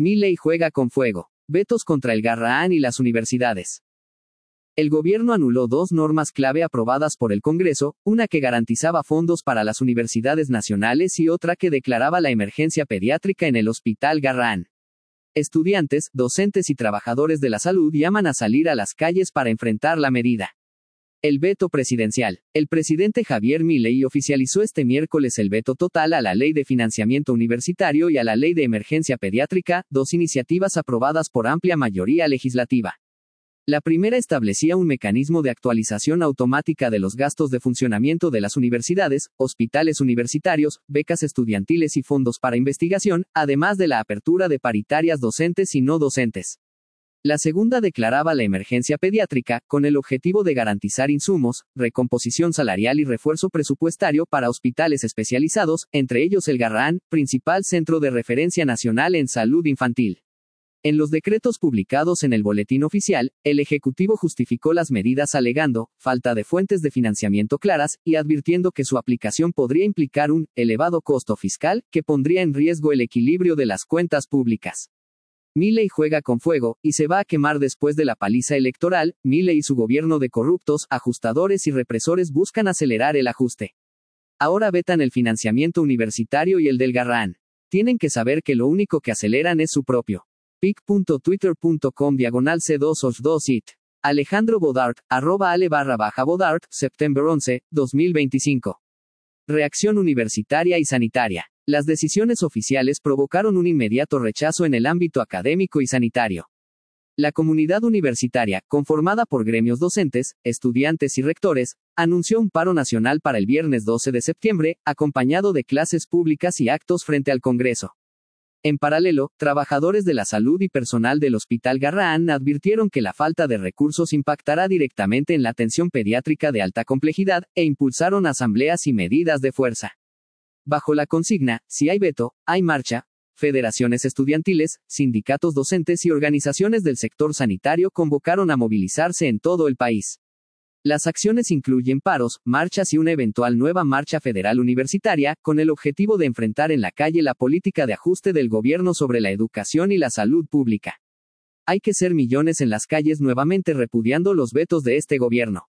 Milei juega con fuego. Vetos contra el Garrahan y las universidades. El gobierno anuló dos normas clave aprobadas por el Congreso, una que garantizaba fondos para las universidades nacionales y otra que declaraba la emergencia pediátrica en el Hospital Garrahan. Estudiantes, docentes y trabajadores de la salud llaman a salir a las calles para enfrentar la medida. El veto presidencial. El presidente Javier Milei oficializó este miércoles el veto total a la Ley de Financiamiento Universitario y a la Ley de Emergencia Pediátrica, dos iniciativas aprobadas por amplia mayoría legislativa. La primera establecía un mecanismo de actualización automática de los gastos de funcionamiento de las universidades, hospitales universitarios, becas estudiantiles y fondos para investigación, además de la apertura de paritarias docentes y no docentes. La segunda declaraba la emergencia pediátrica, con el objetivo de garantizar insumos, recomposición salarial y refuerzo presupuestario para hospitales especializados, entre ellos el Garrahan, principal centro de referencia nacional en salud infantil. En los decretos publicados en el Boletín Oficial, el Ejecutivo justificó las medidas alegando falta de fuentes de financiamiento claras, y advirtiendo que su aplicación podría implicar un elevado costo fiscal, que pondría en riesgo el equilibrio de las cuentas públicas. Milei juega con fuego, y se va a quemar después de la paliza electoral. Milei y su gobierno de corruptos, ajustadores y represores buscan acelerar el ajuste. Ahora vetan el financiamiento universitario y el del Garrahan. Tienen que saber que lo único que aceleran es su propio. pic.twitter.com/c2och2it. Alejandro Bodart, @ale_Bodart, Septiembre 11, 2025. Reacción universitaria y sanitaria. Las decisiones oficiales provocaron un inmediato rechazo en el ámbito académico y sanitario. La comunidad universitaria, conformada por gremios docentes, estudiantes y rectores, anunció un paro nacional para el viernes 12 de septiembre, acompañado de clases públicas y actos frente al Congreso. En paralelo, trabajadores de la salud y personal del Hospital Garrahan advirtieron que la falta de recursos impactará directamente en la atención pediátrica de alta complejidad, e impulsaron asambleas y medidas de fuerza. Bajo la consigna, si hay veto, hay marcha, federaciones estudiantiles, sindicatos docentes y organizaciones del sector sanitario convocaron a movilizarse en todo el país. Las acciones incluyen paros, marchas y una eventual nueva marcha federal universitaria, con el objetivo de enfrentar en la calle la política de ajuste del gobierno sobre la educación y la salud pública. Hay que ser millones en las calles nuevamente repudiando los vetos de este gobierno.